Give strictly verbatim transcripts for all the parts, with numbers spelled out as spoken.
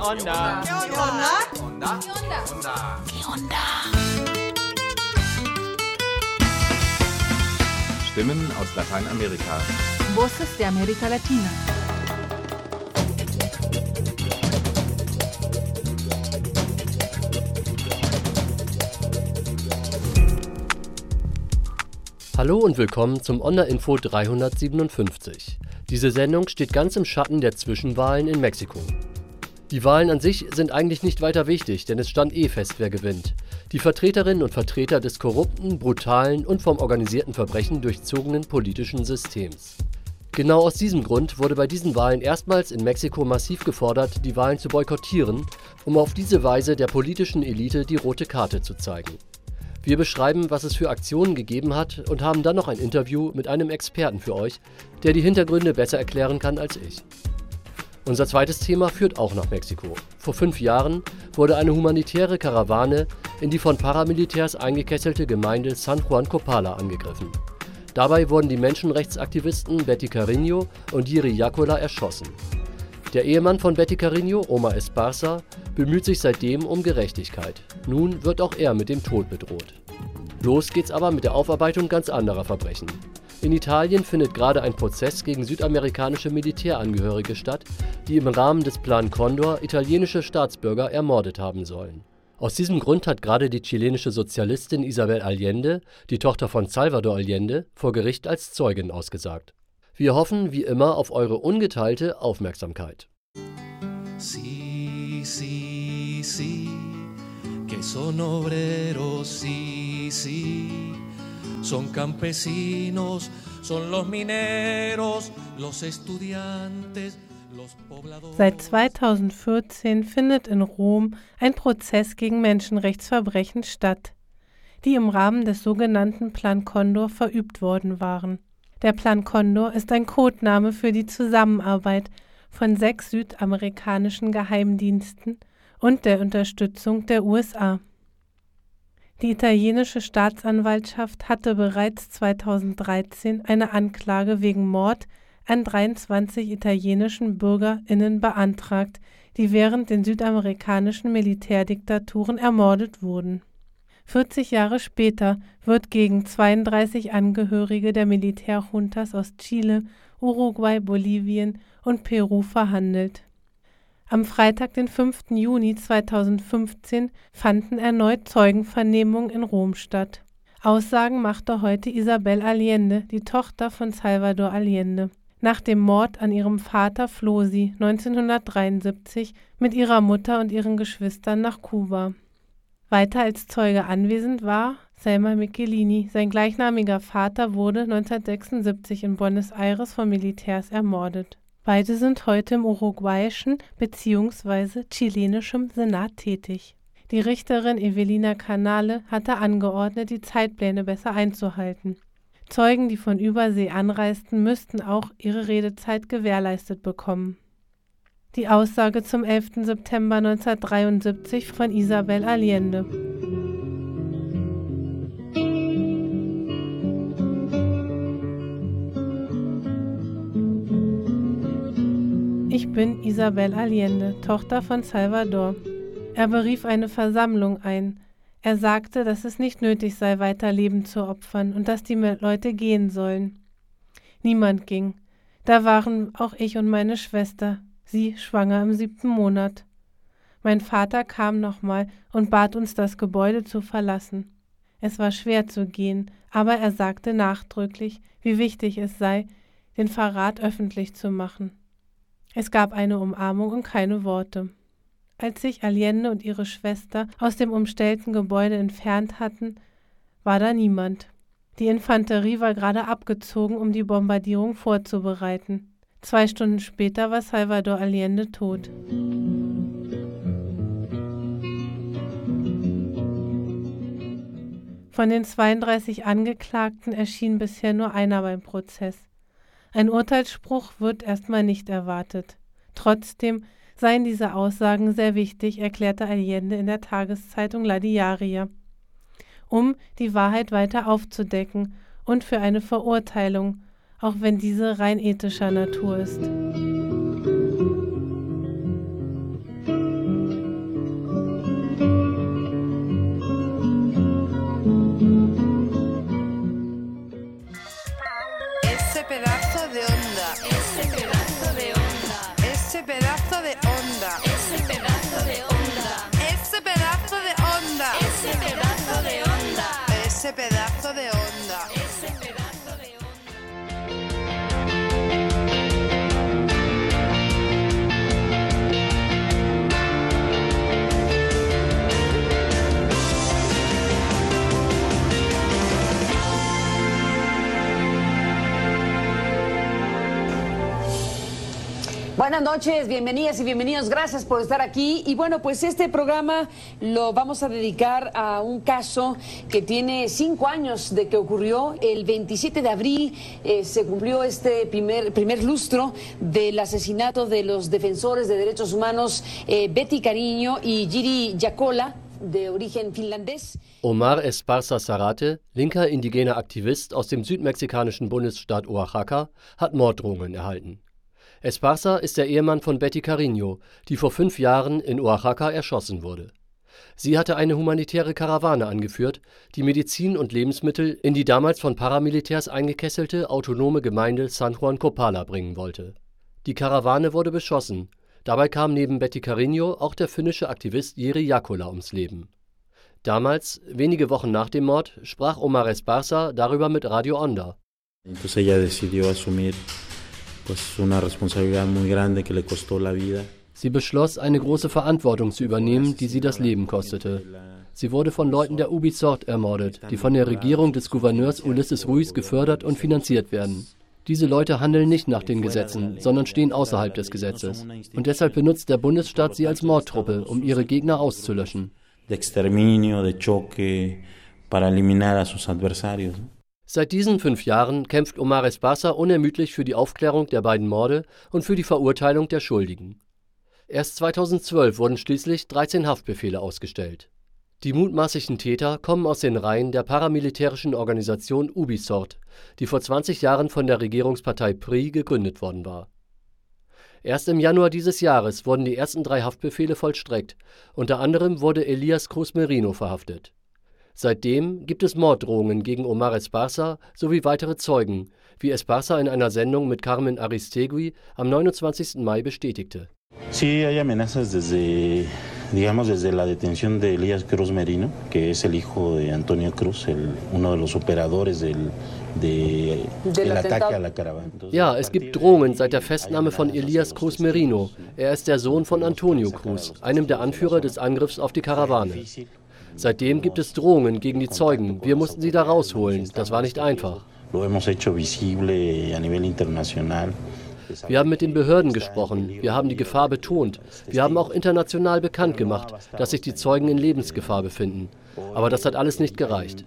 onda? ¿Qué onda? Onda? Onda. ¿Qué onda? Stimmen aus Lateinamerika. Voces de América Latina. Hallo und willkommen zum Onda-Info dreihundertsiebenundfünfzig. Diese Sendung steht ganz im Schatten der Zwischenwahlen in Mexiko. Die Wahlen an sich sind eigentlich nicht weiter wichtig, denn es stand eh fest, wer gewinnt. Die Vertreterinnen und Vertreter des korrupten, brutalen und vom organisierten Verbrechen durchzogenen politischen Systems. Genau aus diesem Grund wurde bei diesen Wahlen erstmals in Mexiko massiv gefordert, die Wahlen zu boykottieren, um auf diese Weise der politischen Elite die rote Karte zu zeigen. Wir beschreiben, was es für Aktionen gegeben hat und haben dann noch ein Interview mit einem Experten für euch, der die Hintergründe besser erklären kann als ich. Unser zweites Thema führt auch nach Mexiko. Vor fünf Jahren wurde eine humanitäre Karawane in die von Paramilitärs eingekesselte Gemeinde San Juan Copala angegriffen. Dabei wurden die Menschenrechtsaktivisten Betty Carreño und Yiri Yacola erschossen. Der Ehemann von Betty Carreño, Omar Esparza, bemüht sich seitdem um Gerechtigkeit. Nun wird auch er mit dem Tod bedroht. Los geht's aber mit der Aufarbeitung ganz anderer Verbrechen. In Italien findet gerade ein Prozess gegen südamerikanische Militärangehörige statt, die im Rahmen des Plan Cóndor italienische Staatsbürger ermordet haben sollen. Aus diesem Grund hat gerade die chilenische Sozialistin Isabel Allende, die Tochter von Salvador Allende, vor Gericht als Zeugin ausgesagt. Wir hoffen wie immer auf eure ungeteilte Aufmerksamkeit. Sí, sí, sí, que son obreros, sí, sí, son campesinos, son los mineros, los estudiantes, los pobladores. Seit zweitausendvierzehn findet in Rom ein Prozess gegen Menschenrechtsverbrechen statt, die im Rahmen des sogenannten Plan Cóndor verübt worden waren. Der Plan Cóndor ist ein Codename für die Zusammenarbeit von sechs südamerikanischen Geheimdiensten und der Unterstützung der U S A. Die italienische Staatsanwaltschaft hatte bereits zweitausenddreizehn eine Anklage wegen Mord an dreiundzwanzig italienischen BürgerInnen beantragt, die während den südamerikanischen Militärdiktaturen ermordet wurden. vierzig Jahre später wird gegen zweiunddreißig Angehörige der Militärjuntas aus Chile, Uruguay, Bolivien und Peru verhandelt. Am Freitag, den fünften Juni zweitausendfünfzehn, fanden erneut Zeugenvernehmungen in Rom statt. Aussagen machte heute Isabel Allende, die Tochter von Salvador Allende. Nach dem Mord an ihrem Vater floh sie neunzehnhundertdreiundsiebzig mit ihrer Mutter und ihren Geschwistern nach Kuba. Weiter als Zeuge anwesend war Selma Michelini. Sein gleichnamiger Vater wurde neunzehnhundertsechsundsiebzig in Buenos Aires von Militärs ermordet. Beide sind heute im uruguayischen bzw. chilenischem Senat tätig. Die Richterin Evelina Canale hatte angeordnet, die Zeitpläne besser einzuhalten. Zeugen, die von Übersee anreisten, müssten auch ihre Redezeit gewährleistet bekommen. Die Aussage zum elften September neunzehnhundertdreiundsiebzig von Isabel Allende. Ich bin Isabel Allende, Tochter von Salvador. Er berief eine Versammlung ein. Er sagte, dass es nicht nötig sei, weiter Leben zu opfern und dass die Leute gehen sollen. Niemand ging. Da waren auch ich und meine Schwester. Sie schwanger im siebten Monat. Mein Vater kam nochmal und bat uns, das Gebäude zu verlassen. Es war schwer zu gehen, aber er sagte nachdrücklich, wie wichtig es sei, den Verrat öffentlich zu machen. Es gab eine Umarmung und keine Worte. Als sich Allende und ihre Schwester aus dem umstellten Gebäude entfernt hatten, war da niemand. Die Infanterie war gerade abgezogen, um die Bombardierung vorzubereiten. Zwei Stunden später war Salvador Allende tot. Von den zweiunddreißig Angeklagten erschien bisher nur einer beim Prozess. Ein Urteilsspruch wird erstmal nicht erwartet. Trotzdem seien diese Aussagen sehr wichtig, erklärte Allende in der Tageszeitung La Diaria, um die Wahrheit weiter aufzudecken und für eine Verurteilung, auch wenn diese rein ethischer Natur ist. Ese pedazo de onda. Ese pedazo de onda. Ese pedazo de onda. Ese pedazo de onda. Ese pedazo de onda. Ese pedazo de onda. Ese pedazo de onda. Ese pedazo de onda. Buenas noches, bienvenidas y bienvenidos, gracias por estar aquí. Y bueno, pues este programa lo vamos a dedicar a un caso que tiene cinco años de que ocurrió. El veintisiete de abril eh, se cumplió este primer, primer lustro del asesinato de los defensores de derechos humanos eh, Betty Cariño y Jiri Jaakkola, de origen finlandés. Omar Esparza Zarate, linker indigener Aktivist aus dem südmexikanischen Bundesstaat Oaxaca, hat Morddrohungen erhalten. Esparza ist der Ehemann von Betty Cariño, die vor fünf Jahren in Oaxaca erschossen wurde. Sie hatte eine humanitäre Karawane angeführt, die Medizin und Lebensmittel in die damals von Paramilitärs eingekesselte autonome Gemeinde San Juan Copala bringen wollte. Die Karawane wurde beschossen. Dabei kam neben Betty Cariño auch der finnische Aktivist Jiri Jaakkola ums Leben. Damals, wenige Wochen nach dem Mord, sprach Omar Esparza darüber mit Radio Onda. Entonces ella decidió asumir pues una responsabilidad muy grande que le costó la vida. Sie beschloss, eine große Verantwortung zu übernehmen, die sie das Leben kostete. Sie wurde von Leuten der Ubisoft ermordet, die von der Regierung des Gouverneurs Ulises Ruiz gefördert und finanziert werden. Diese Leute handeln nicht nach den Gesetzen, sondern stehen außerhalb des Gesetzes. Und deshalb benutzt der Bundesstaat sie als Mordtruppe, um ihre Gegner auszulöschen. De exterminio, de choque, para eliminar a sus adversarios. Seit diesen fünf Jahren kämpft Omar Esparza unermüdlich für die Aufklärung der beiden Morde und für die Verurteilung der Schuldigen. Erst zweitausendzwölf wurden schließlich dreizehn Haftbefehle ausgestellt. Die mutmaßlichen Täter kommen aus den Reihen der paramilitärischen Organisation Ubisoft, die vor zwanzig Jahren von der Regierungspartei P R I gegründet worden war. Erst im Januar dieses Jahres wurden die ersten drei Haftbefehle vollstreckt, unter anderem wurde Elias Cruz Merino verhaftet. Seitdem gibt es Morddrohungen gegen Omar Esparza sowie weitere Zeugen, wie Esparza in einer Sendung mit Carmen Aristegui am neunundzwanzigsten Mai bestätigte. Sí, hay amenazas desde, digamos, desde la detención de Elias Cruz Merino, que es el hijo de Antonio Cruz, el, uno de los operadores del, de, del ataque a la caravana. Ja, es gibt Drohungen seit der Festnahme von Elias Cruz Merino. Er ist der Sohn von Antonio Cruz, einem der Anführer des Angriffs auf die Karawane. Seitdem gibt es Drohungen gegen die Zeugen. Wir mussten sie da rausholen. Das war nicht einfach. Lo hemos hecho visible a nivel internacional. Wir haben mit den Behörden gesprochen, wir haben die Gefahr betont, wir haben auch international bekannt gemacht, dass sich die Zeugen in Lebensgefahr befinden. Aber das hat alles nicht gereicht.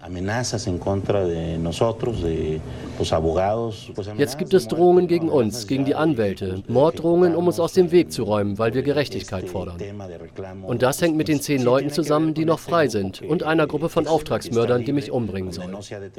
Jetzt gibt es Drohungen gegen uns, gegen die Anwälte, Morddrohungen, um uns aus dem Weg zu räumen, weil wir Gerechtigkeit fordern. Und das hängt mit den zehn Leuten zusammen, die noch frei sind, und einer Gruppe von Auftragsmördern, die mich umbringen sollen.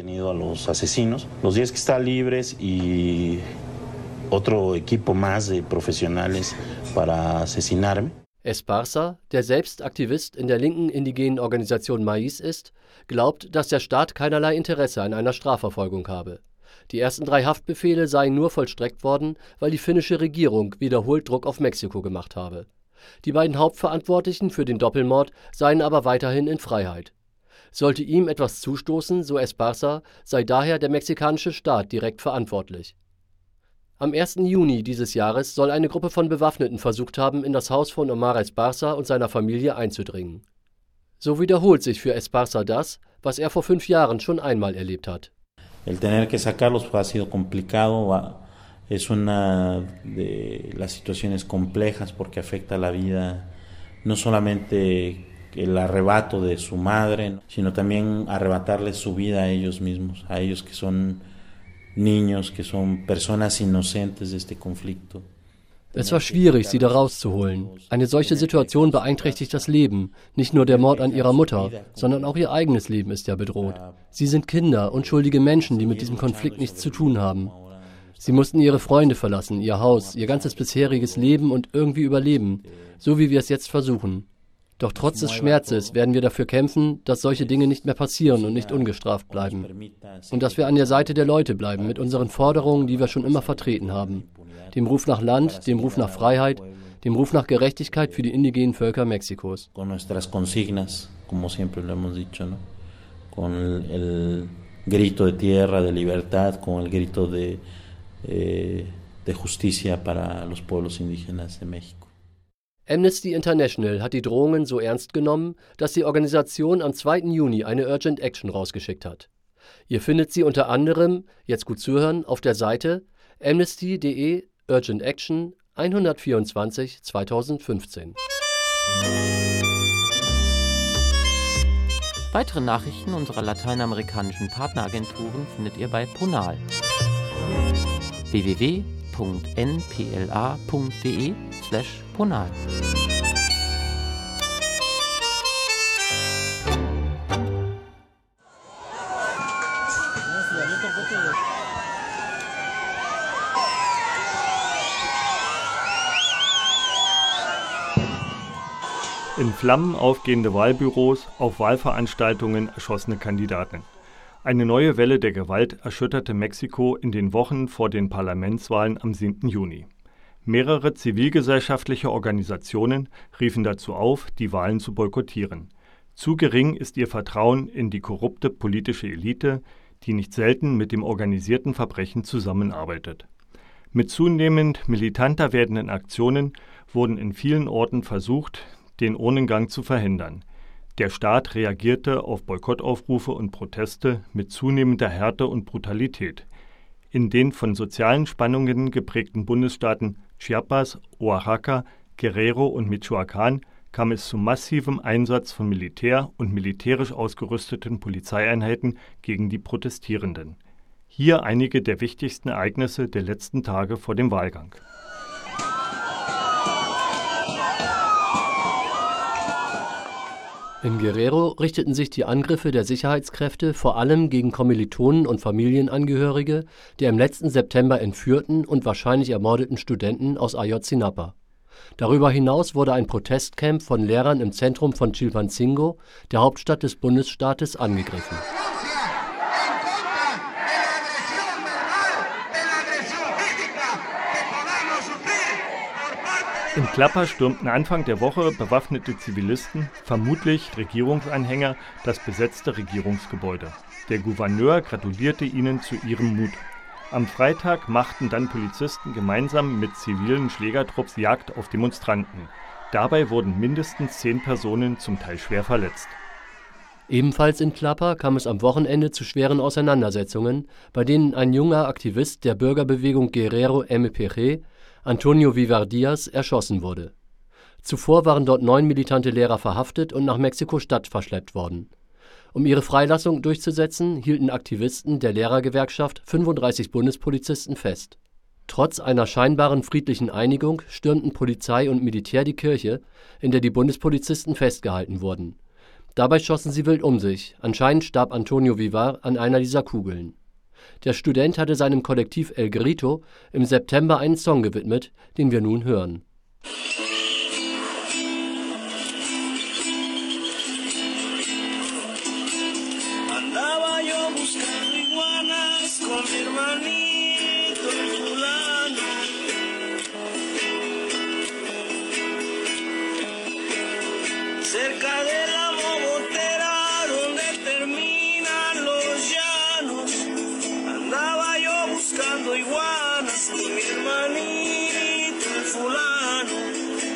Otro equipo más de profesionales para asesinarme. Esparza, der selbst Aktivist in der linken indigenen Organisation Maíz ist, glaubt, dass der Staat keinerlei Interesse an einer Strafverfolgung habe. Die ersten drei Haftbefehle seien nur vollstreckt worden, weil die finnische Regierung wiederholt Druck auf Mexiko gemacht habe. Die beiden Hauptverantwortlichen für den Doppelmord seien aber weiterhin in Freiheit. Sollte ihm etwas zustoßen, so Esparza, sei daher der mexikanische Staat direkt verantwortlich. Am ersten Juni dieses Jahres soll eine Gruppe von Bewaffneten versucht haben, in das Haus von Omar Esparza und seiner Familie einzudringen. So wiederholt sich für Esparza das, was er vor fünf Jahren schon einmal erlebt hat. El tener que sacarlos ha sido complicado, es una de las situaciones complejas porque afecta la vida, no solamente el arrebato de su madre, sino también arrebatarles su vida a ellos mismos, a ellos que son niños, que son personas inocentes de este conflicto. Es war schwierig, sie da rauszuholen. Eine solche Situation beeinträchtigt das Leben. Nicht nur der Mord an ihrer Mutter, sondern auch ihr eigenes Leben ist ja bedroht. Sie sind Kinder, unschuldige Menschen, die mit diesem Konflikt nichts zu tun haben. Sie mussten ihre Freunde verlassen, ihr Haus, ihr ganzes bisheriges Leben und irgendwie überleben, so wie wir es jetzt versuchen. Doch trotz des Schmerzes werden wir dafür kämpfen, dass solche Dinge nicht mehr passieren und nicht ungestraft bleiben. Und dass wir an der Seite der Leute bleiben mit unseren Forderungen, die wir schon immer vertreten haben. Dem Ruf nach Land, dem Ruf nach Freiheit, dem Ruf nach Gerechtigkeit für die indigenen Völker Mexikos. Con nuestras consignas, como siempre lo hemos dicho, ¿no? Con el, el grito de tierra, de libertad, con el grito de, eh, de justicia para los pueblos indígenas de México. Amnesty International hat die Drohungen so ernst genommen, dass die Organisation am zweiten Juni eine Urgent Action rausgeschickt hat. Ihr findet sie unter anderem, jetzt gut zuhören, auf der Seite amnesty punkt de Urgent Action hundertvierundzwanzig zweitausendfünfzehn. Weitere Nachrichten unserer lateinamerikanischen Partneragenturen findet ihr bei Ponal. w w w punkt n p l a punkt d e slash ponal. In Flammen aufgehende Wahlbüros, auf Wahlveranstaltungen erschossene Kandidaten. Eine neue Welle der Gewalt erschütterte Mexiko in den Wochen vor den Parlamentswahlen am siebten Juni. Mehrere zivilgesellschaftliche Organisationen riefen dazu auf, die Wahlen zu boykottieren. Zu gering ist ihr Vertrauen in die korrupte politische Elite, die nicht selten mit dem organisierten Verbrechen zusammenarbeitet. Mit zunehmend militanter werdenden Aktionen wurden in vielen Orten versucht, den Urnengang zu verhindern. Der Staat reagierte auf Boykottaufrufe und Proteste mit zunehmender Härte und Brutalität. In den von sozialen Spannungen geprägten Bundesstaaten Chiapas, Oaxaca, Guerrero und Michoacán kam es zu massivem Einsatz von Militär und militärisch ausgerüsteten Polizeieinheiten gegen die Protestierenden. Hier einige der wichtigsten Ereignisse der letzten Tage vor dem Wahlgang. In Guerrero richteten sich die Angriffe der Sicherheitskräfte vor allem gegen Kommilitonen und Familienangehörige der im letzten September entführten und wahrscheinlich ermordeten Studenten aus Ayotzinapa. Darüber hinaus wurde ein Protestcamp von Lehrern im Zentrum von Chilpancingo, der Hauptstadt des Bundesstaates, angegriffen. In Tlapa stürmten Anfang der Woche bewaffnete Zivilisten, vermutlich Regierungsanhänger, das besetzte Regierungsgebäude. Der Gouverneur gratulierte ihnen zu ihrem Mut. Am Freitag machten dann Polizisten gemeinsam mit zivilen Schlägertrupps Jagd auf Demonstranten. Dabei wurden mindestens zehn Personen zum Teil schwer verletzt. Ebenfalls in Tlapa kam es am Wochenende zu schweren Auseinandersetzungen, bei denen ein junger Aktivist der Bürgerbewegung Guerrero M P G, Antonio Vivar Díaz, erschossen wurde. Zuvor waren dort neun militante Lehrer verhaftet und nach Mexiko-Stadt verschleppt worden. Um ihre Freilassung durchzusetzen, hielten Aktivisten der Lehrergewerkschaft fünfunddreißig Bundespolizisten fest. Trotz einer scheinbaren friedlichen Einigung stürmten Polizei und Militär die Kirche, in der die Bundespolizisten festgehalten wurden. Dabei schossen sie wild um sich. Anscheinend starb Antonio Vivar an einer dieser Kugeln. Der Student hatte seinem Kollektiv El Grito im September einen Song gewidmet, den wir nun hören. Andaba yo buscando iguanas con mi hermanito fulano. Cerca de la bobotera donde terminan los llanos. Andaba yo buscando iguanas con mi hermanito fulano.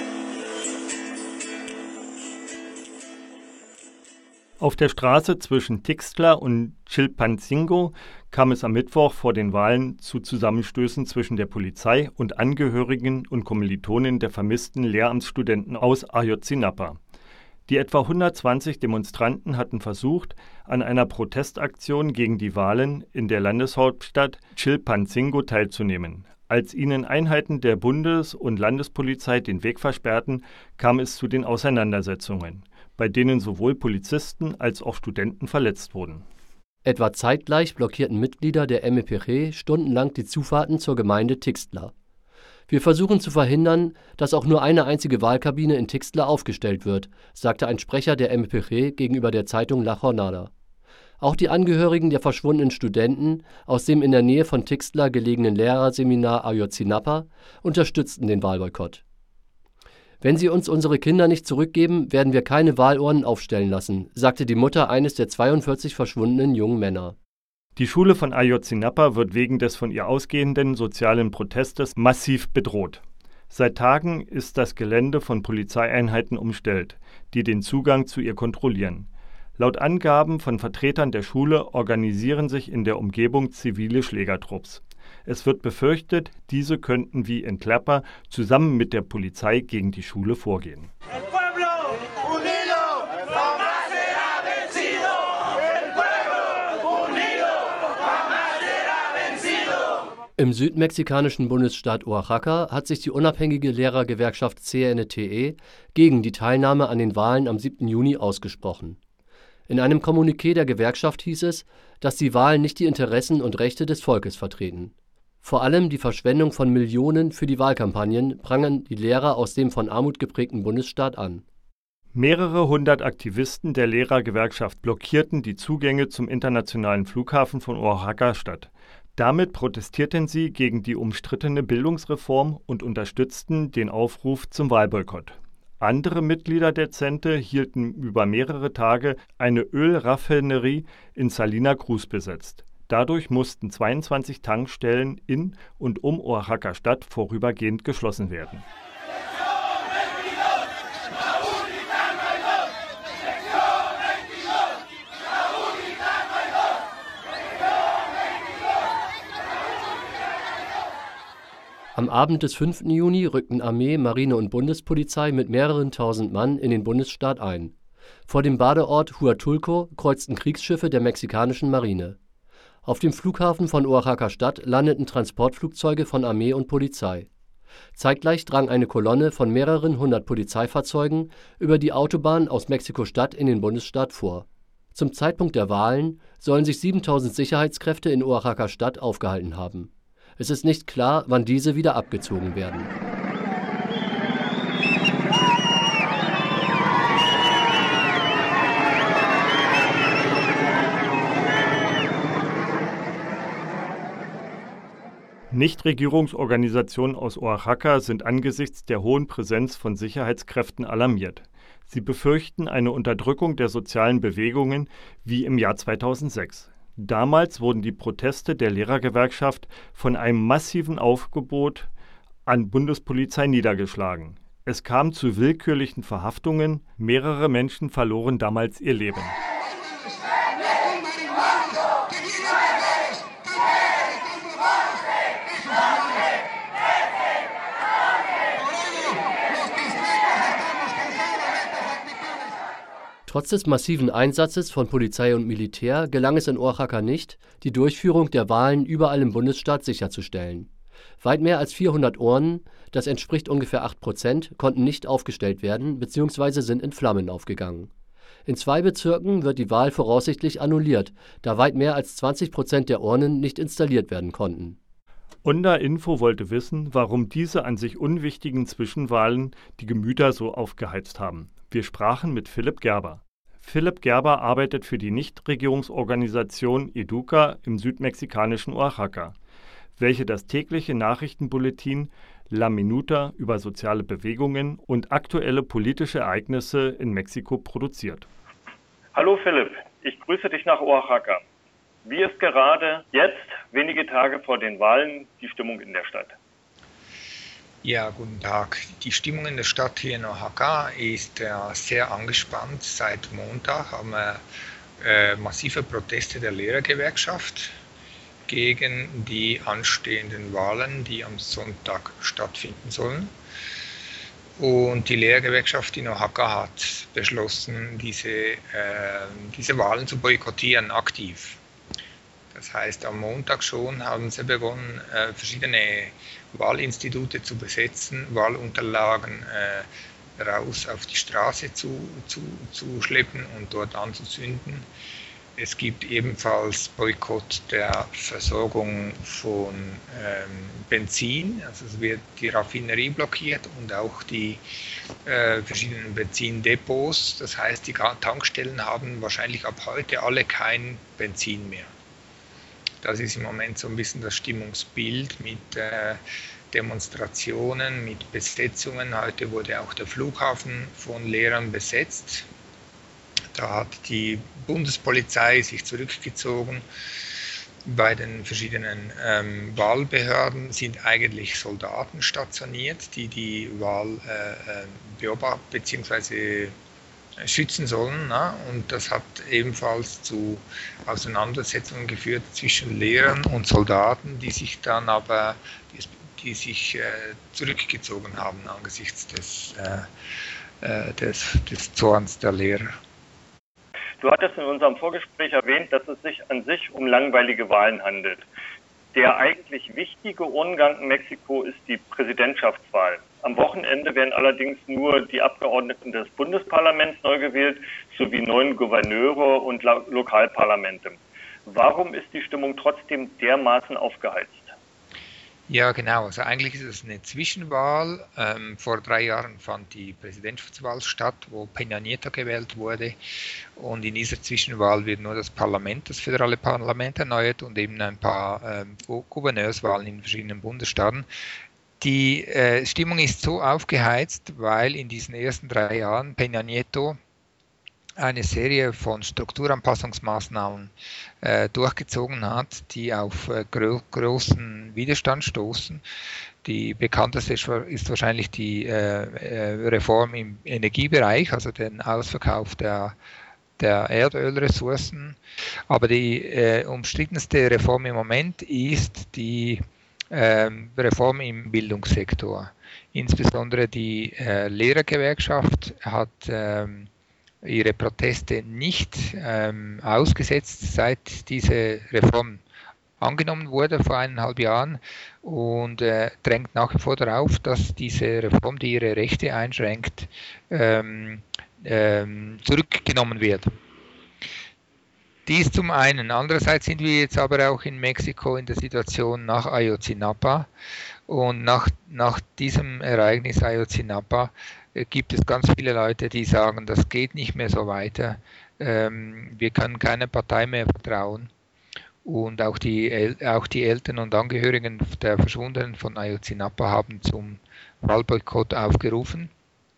Auf der Straße zwischen Tixtla und Chilpancingo kam es am Mittwoch vor den Wahlen zu Zusammenstößen zwischen der Polizei und Angehörigen und Kommilitonen der vermissten Lehramtsstudenten aus Ayotzinapa. Die etwa hundertzwanzig Demonstranten hatten versucht, an einer Protestaktion gegen die Wahlen in der Landeshauptstadt Chilpancingo teilzunehmen. Als ihnen Einheiten der Bundes- und Landespolizei den Weg versperrten, kam es zu den Auseinandersetzungen, bei denen sowohl Polizisten als auch Studenten verletzt wurden. Etwa zeitgleich blockierten Mitglieder der M P G stundenlang die Zufahrten zur Gemeinde Tixtla. Wir versuchen zu verhindern, dass auch nur eine einzige Wahlkabine in Tixtla aufgestellt wird, sagte ein Sprecher der M P G gegenüber der Zeitung La Jornada. Auch die Angehörigen der verschwundenen Studenten aus dem in der Nähe von Tixtla gelegenen Lehrerseminar Ayotzinapa unterstützten den Wahlboykott. Wenn sie uns unsere Kinder nicht zurückgeben, werden wir keine Wahlurnen aufstellen lassen, sagte die Mutter eines der zweiundvierzig verschwundenen jungen Männer. Die Schule von Ayotzinapa wird wegen des von ihr ausgehenden sozialen Protestes massiv bedroht. Seit Tagen ist das Gelände von Polizeieinheiten umstellt, die den Zugang zu ihr kontrollieren. Laut Angaben von Vertretern der Schule organisieren sich in der Umgebung zivile Schlägertrupps. Es wird befürchtet, diese könnten wie in Tlapa zusammen mit der Polizei gegen die Schule vorgehen. Im südmexikanischen Bundesstaat Oaxaca hat sich die unabhängige Lehrergewerkschaft C N T E gegen die Teilnahme an den Wahlen am siebten Juni ausgesprochen. In einem Kommuniqué der Gewerkschaft hieß es, dass die Wahlen nicht die Interessen und Rechte des Volkes vertreten. Vor allem die Verschwendung von Millionen für die Wahlkampagnen prangern die Lehrer aus dem von Armut geprägten Bundesstaat an. Mehrere hundert Aktivisten der Lehrergewerkschaft blockierten die Zugänge zum internationalen Flughafen von Oaxaca-Stadt. Damit protestierten sie gegen die umstrittene Bildungsreform und unterstützten den Aufruf zum Wahlboykott. Andere Mitglieder der Zente hielten über mehrere Tage eine Ölraffinerie in Salina Cruz besetzt. Dadurch mussten zweiundzwanzig Tankstellen in und um Oaxaca-Stadt vorübergehend geschlossen werden. Am Abend des fünften Juni rückten Armee, Marine und Bundespolizei mit mehreren tausend Mann in den Bundesstaat ein. Vor dem Badeort Huatulco kreuzten Kriegsschiffe der mexikanischen Marine. Auf dem Flughafen von Oaxaca-Stadt landeten Transportflugzeuge von Armee und Polizei. Zeitgleich drang eine Kolonne von mehreren hundert Polizeifahrzeugen über die Autobahn aus Mexiko-Stadt in den Bundesstaat vor. Zum Zeitpunkt der Wahlen sollen sich siebentausend Sicherheitskräfte in Oaxaca-Stadt aufgehalten haben. Es ist nicht klar, wann diese wieder abgezogen werden. Nichtregierungsorganisationen aus Oaxaca sind angesichts der hohen Präsenz von Sicherheitskräften alarmiert. Sie befürchten eine Unterdrückung der sozialen Bewegungen wie im Jahr zweitausendsechs. Damals wurden die Proteste der Lehrergewerkschaft von einem massiven Aufgebot an Bundespolizei niedergeschlagen. Es kam zu willkürlichen Verhaftungen, mehrere Menschen verloren damals ihr Leben. Trotz des massiven Einsatzes von Polizei und Militär gelang es in Oaxaca nicht, die Durchführung der Wahlen überall im Bundesstaat sicherzustellen. Weit mehr als vierhundert Urnen, das entspricht ungefähr acht Prozent, konnten nicht aufgestellt werden bzw. sind in Flammen aufgegangen. In zwei Bezirken wird die Wahl voraussichtlich annulliert, da weit mehr als zwanzig Prozent der Urnen nicht installiert werden konnten. Onda Info wollte wissen, warum diese an sich unwichtigen Zwischenwahlen die Gemüter so aufgeheizt haben. Wir sprachen mit Philipp Gerber. Philipp Gerber arbeitet für die Nichtregierungsorganisation Educa im südmexikanischen Oaxaca, welche das tägliche Nachrichtenbulletin La Minuta über soziale Bewegungen und aktuelle politische Ereignisse in Mexiko produziert. Hallo Philipp, ich grüße dich nach Oaxaca. Wie ist gerade jetzt, wenige Tage vor den Wahlen, die Stimmung in der Stadt? Ja, guten Tag. Die Stimmung in der Stadt hier in Oaxaca ist äh, sehr angespannt. Seit Montag haben wir äh, massive Proteste der Lehrergewerkschaft gegen die anstehenden Wahlen, die am Sonntag stattfinden sollen. Und die Lehrergewerkschaft in Oaxaca hat beschlossen, diese, äh, diese Wahlen zu boykottieren, aktiv. Das heißt, am Montag schon haben sie begonnen, äh, verschiedene Wahlinstitute zu besetzen, Wahlunterlagen äh, raus auf die Straße zu, zu, zu schleppen und dort anzuzünden. Es gibt ebenfalls Boykott der Versorgung von ähm, Benzin, also es wird die Raffinerie blockiert und auch die äh, verschiedenen Benzindepots. Das heißt, die Tankstellen haben wahrscheinlich ab heute alle kein Benzin mehr. Das ist im Moment so ein bisschen das Stimmungsbild mit äh, Demonstrationen, mit Besetzungen. Heute wurde auch der Flughafen von Lehrern besetzt. Da hat die Bundespolizei sich zurückgezogen. Bei den verschiedenen ähm, Wahlbehörden sind eigentlich Soldaten stationiert, die die Wahl äh, beobachten bzw. schützen sollen. Na? Und das hat ebenfalls zu Auseinandersetzungen geführt zwischen Lehrern und Soldaten, die sich dann aber die, die sich äh, zurückgezogen haben angesichts des, äh, des, des Zorns der Lehrer. Du hattest in unserem Vorgespräch erwähnt, dass es sich an sich um langweilige Wahlen handelt. Der eigentlich wichtige Urnengang in Mexiko ist die Präsidentschaftswahl. Am Wochenende werden allerdings nur die Abgeordneten des Bundesparlaments neu gewählt, sowie neun Gouverneure und Lo- Lokalparlamente. Warum ist die Stimmung trotzdem dermaßen aufgeheizt? Ja, genau. Also eigentlich ist es eine Zwischenwahl. Ähm, vor drei Jahren fand die Präsidentschaftswahl statt, wo Peña Nieto gewählt wurde. Und in dieser Zwischenwahl wird nur das Parlament, das föderale Parlament erneuert und eben ein paar ähm, Gouverneurswahlen in verschiedenen Bundesstaaten. Die äh, Stimmung ist so aufgeheizt, weil in diesen ersten drei Jahren Peña Nieto eine Serie von Strukturanpassungsmaßnahmen äh, durchgezogen hat, die auf äh, gro- großen Widerstand stoßen. Die bekannteste ist wahrscheinlich die äh, Reform im Energiebereich, also den Ausverkauf der, der Erdölressourcen. Aber die äh, umstrittenste Reform im Moment ist die äh, Reform im Bildungssektor. Insbesondere die äh, Lehrergewerkschaft hat ähm, ihre Proteste nicht ähm, ausgesetzt, seit diese Reform angenommen wurde vor eineinhalb Jahren und äh, drängt nach wie vor darauf, dass diese Reform, die ihre Rechte einschränkt, ähm, ähm, zurückgenommen wird. Dies zum einen. Andererseits sind wir jetzt aber auch in Mexiko in der Situation nach Ayotzinapa und nach, nach diesem Ereignis Ayotzinapa gibt es ganz viele Leute, die sagen, das geht nicht mehr so weiter, ähm, wir können keiner Partei mehr vertrauen und auch die, El- auch die Eltern und Angehörigen der Verschwundenen von Ayotzinapa haben zum Wahlboykott aufgerufen.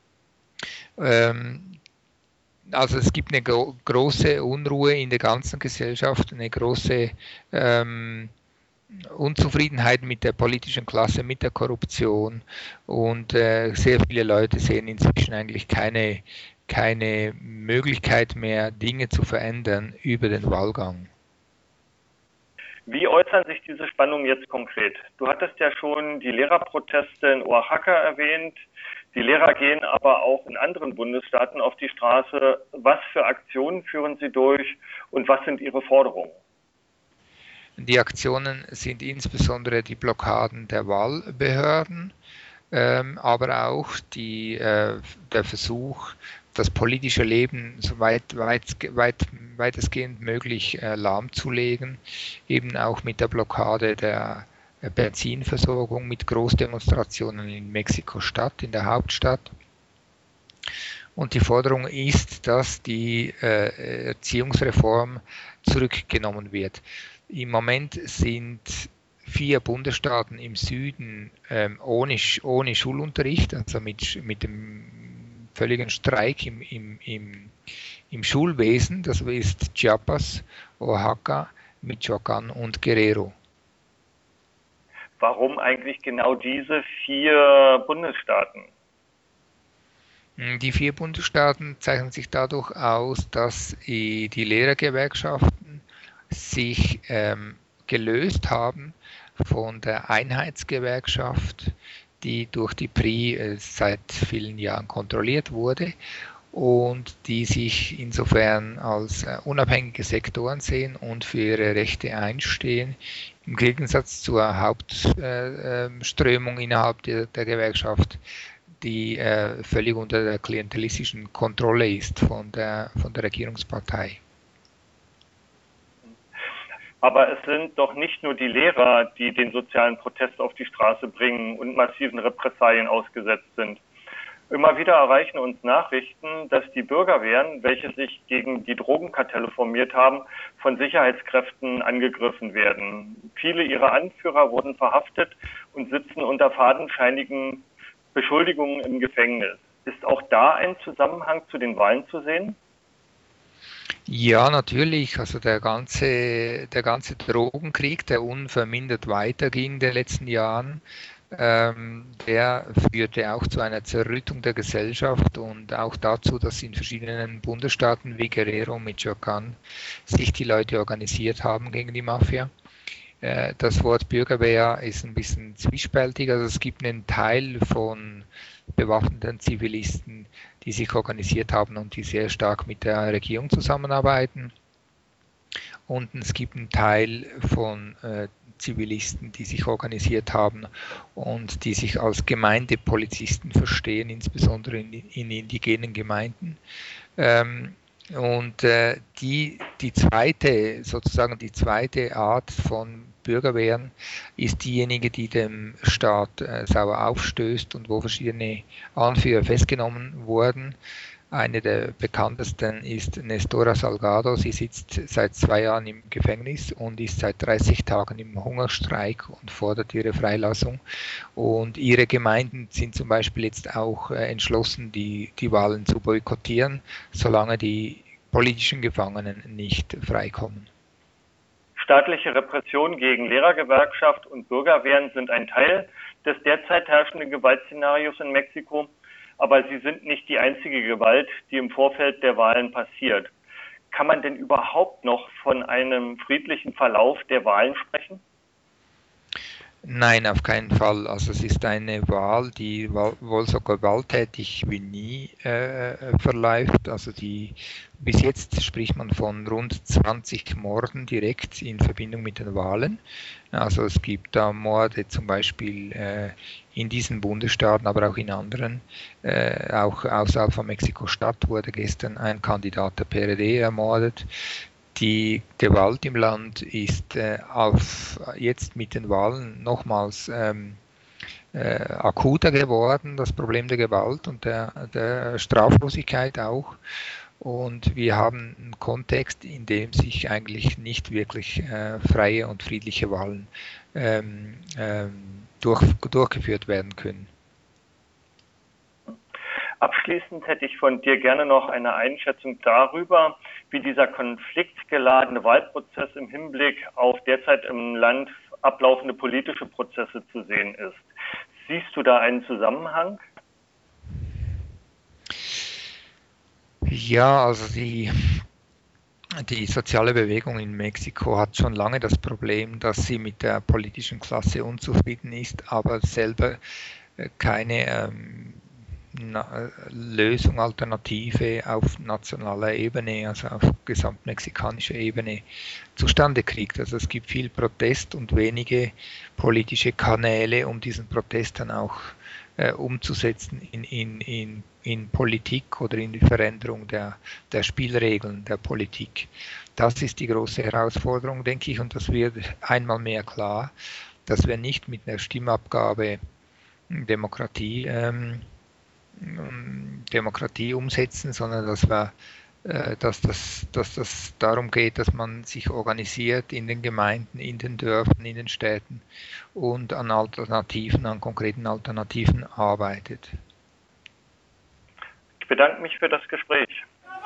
Ähm, also es gibt eine gro- große Unruhe in der ganzen Gesellschaft, eine große ähm, Unzufriedenheit mit der politischen Klasse, mit der Korruption und äh, sehr viele Leute sehen inzwischen eigentlich keine, keine Möglichkeit mehr, Dinge zu verändern über den Wahlgang. Wie äußern sich diese Spannungen jetzt konkret? Du hattest ja schon die Lehrerproteste in Oaxaca erwähnt. Die Lehrer gehen aber auch in anderen Bundesstaaten auf die Straße. Was für Aktionen führen sie durch und was sind ihre Forderungen? Die Aktionen sind insbesondere die Blockaden der Wahlbehörden, ähm, aber auch die, äh, der Versuch, das politische Leben so weit, weit, weit, weitestgehend möglich äh, lahmzulegen, eben auch mit der Blockade der äh, Benzinversorgung mit Großdemonstrationen in Mexiko-Stadt, in der Hauptstadt. Und die Forderung ist, dass die äh, Erziehungsreform zurückgenommen wird. Im Moment sind vier Bundesstaaten im Süden ähm, ohne, ohne Schulunterricht, also mit, mit dem völligen Streik im, im, im, im Schulwesen. Das ist Chiapas, Oaxaca, Michoacán und Guerrero. Warum eigentlich genau diese vier Bundesstaaten? Die vier Bundesstaaten zeichnen sich dadurch aus, dass die Lehrergewerkschaften sich ähm, gelöst haben von der Einheitsgewerkschaft, die durch die P R I äh, seit vielen Jahren kontrolliert wurde und die sich insofern als äh, unabhängige Sektoren sehen und für ihre Rechte einstehen, im Gegensatz zur Hauptströmung äh, äh, innerhalb der, der Gewerkschaft, die äh, völlig unter der klientelistischen Kontrolle ist von der, von der Regierungspartei. Aber es sind doch nicht nur die Lehrer, die den sozialen Protest auf die Straße bringen und massiven Repressalien ausgesetzt sind. Immer wieder erreichen uns Nachrichten, dass die Bürgerwehren, welche sich gegen die Drogenkartelle formiert haben, von Sicherheitskräften angegriffen werden. Viele ihrer Anführer wurden verhaftet und sitzen unter fadenscheinigen Beschuldigungen im Gefängnis. Ist auch da ein Zusammenhang zu den Wahlen zu sehen? Ja, natürlich. Also der ganze, der ganze Drogenkrieg, der unvermindert weiterging in den letzten Jahren, ähm, der führte auch zu einer Zerrüttung der Gesellschaft und auch dazu, dass in verschiedenen Bundesstaaten wie Guerrero, Michoacán sich die Leute organisiert haben gegen die Mafia. Äh, das Wort Bürgerwehr ist ein bisschen zwiespältig. Also es gibt einen Teil von bewaffneten Zivilisten, die sich organisiert haben und die sehr stark mit der Regierung zusammenarbeiten. Und es gibt einen Teil von äh, Zivilisten, die sich organisiert haben und die sich als Gemeindepolizisten verstehen, insbesondere in, in indigenen Gemeinden. Ähm, und äh, die, die zweite, sozusagen die zweite Art von Bürgerwehren ist diejenige, die dem Staat äh, sauer aufstößt und wo verschiedene Anführer festgenommen wurden. Eine der bekanntesten ist Nestora Salgado. Sie sitzt seit zwei Jahren im Gefängnis und ist seit dreißig Tagen im Hungerstreik und fordert ihre Freilassung. Und ihre Gemeinden sind zum Beispiel jetzt auch äh, entschlossen, die, die Wahlen zu boykottieren, solange die politischen Gefangenen nicht freikommen. Staatliche Repression gegen Lehrergewerkschaft und Bürgerwehren sind ein Teil des derzeit herrschenden Gewaltszenarios in Mexiko, aber sie sind nicht die einzige Gewalt, die im Vorfeld der Wahlen passiert. Kann man denn überhaupt noch von einem friedlichen Verlauf der Wahlen sprechen? Nein, auf keinen Fall. Also es ist eine Wahl, die wohl so gewalttätig wie nie äh, verläuft. Also die bis jetzt spricht man von rund zwanzig Morden direkt in Verbindung mit den Wahlen. Also es gibt da Morde zum Beispiel äh, in diesen Bundesstaaten, aber auch in anderen. Äh, auch außerhalb von Mexiko-Stadt wurde gestern ein Kandidat der P R D ermordet. Die Gewalt im Land ist äh, auf, jetzt mit den Wahlen nochmals ähm, äh, akuter geworden, das Problem der Gewalt und der, der Straflosigkeit auch. Und wir haben einen Kontext, in dem sich eigentlich nicht wirklich äh, freie und friedliche Wahlen ähm, ähm, durch, durchgeführt werden können. Abschließend hätte ich von dir gerne noch eine Einschätzung darüber, wie dieser konfliktgeladene Wahlprozess im Hinblick auf derzeit im Land ablaufende politische Prozesse zu sehen ist. Siehst du da einen Zusammenhang? Ja, also die, die soziale Bewegung in Mexiko hat schon lange das Problem, dass sie mit der politischen Klasse unzufrieden ist, aber selber keine ähm, Na, Lösung, Alternative auf nationaler Ebene, also auf gesamtmexikanischer Ebene zustande kriegt. Also es gibt viel Protest und wenige politische Kanäle, um diesen Protest dann auch äh, umzusetzen in, in, in, in Politik oder in die Veränderung der, der Spielregeln der Politik. Das ist die große Herausforderung, denke ich, und das wird einmal mehr klar, dass wir nicht mit einer Stimmabgabe Demokratie ähm, Demokratie umsetzen, sondern dass, wir, äh, dass, das, dass das darum geht, dass man sich organisiert in den Gemeinden, in den Dörfern, in den Städten und an Alternativen, an konkreten Alternativen arbeitet. Ich bedanke mich für das Gespräch.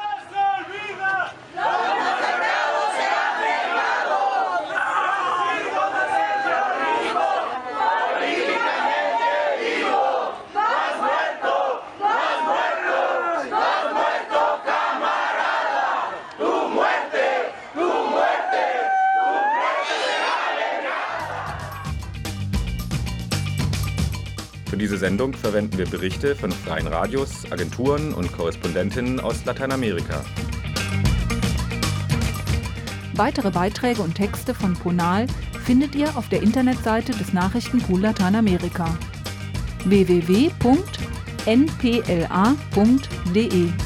Für diese Sendung verwenden wir Berichte von freien Radios, Agenturen und Korrespondentinnen aus Lateinamerika. Weitere Beiträge und Texte von Ponal findet ihr auf der Internetseite des Nachrichtenpool Lateinamerika w w w punkt n p l a punkt d e.